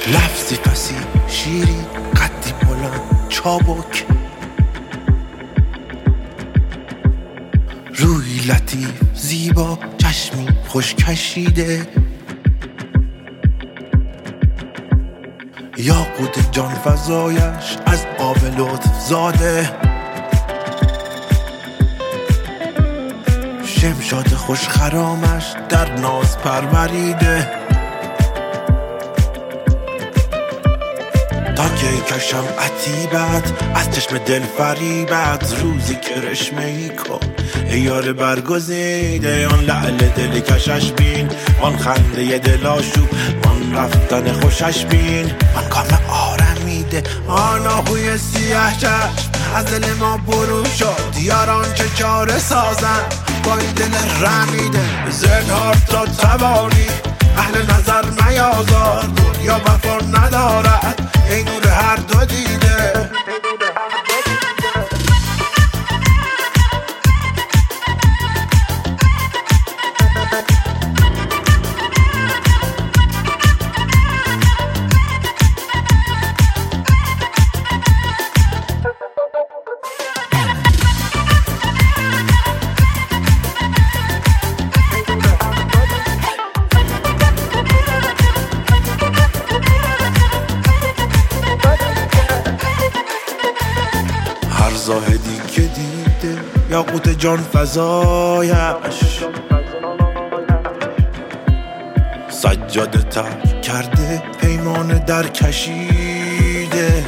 لفظی فسی شیری قدی بلند چابک، روی لطیف زیبا چشمی خوش کشیده، یاقوت جان فزایش از آب لطف زاده، شمشاد خوش خرامش در ناز پروریده، تا که کشم عتیبت از چشم دل فریبت، روزی کرشمه ای کن ای یار برگزیده، آن لعل دل کشش بین، آن خنده دل آشوب، آن رفتن خوشش بین، آن کام آرمیده، آن آهوی سیاه چشم از دل ما برون شد، یاران چه چاره سازن با این دل رمیده، زنهار تا توانی اهل نظر میازار، دنیا وفا ندارد ای نور هر دو دیده. هر زاهدی که دیده یاقوت جان فزایش، سجاده ترک کرده پیمان در کشیده،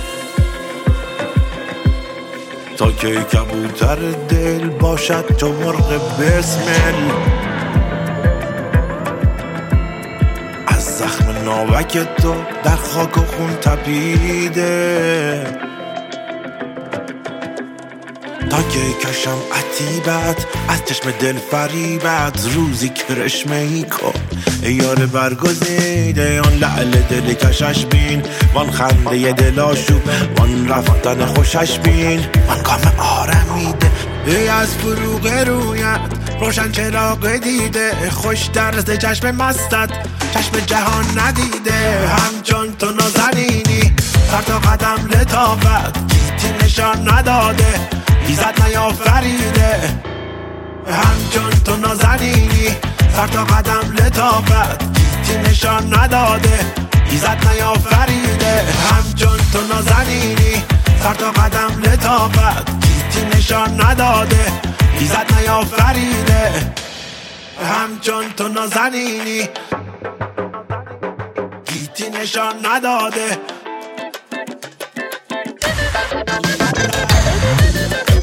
تا که کبوتر دل باشد تو مرغ بسمل، از زخم ناوک تو در خاک و خون تپیده، تا که کشم عتیبت از چشم دل فریبت، روزی کرشمه ای کن ای یار برگزیده، آن لعل دل کشش بین، وان خنده دل آشوب، وان رفتن خوشش بین، وان کام آرمیده، ای از فروغ رویت روشن چراغ دیده، خوش درز چشم مستت چشم جهان ندیده، همچون تو نازنینی سر تا قدم لطافت، گیتی نشان نداده ایزد نیافریده، همچون تو نازنینی سر تا قدم لطافت، گیتی نشان نداده ایزد نیافریده، همچون تو نازنینی سر تا قدم لطافت، گیتی نشان نداده ایزد نیافریده، همچون تو نازنینی گیتی نشان نداده.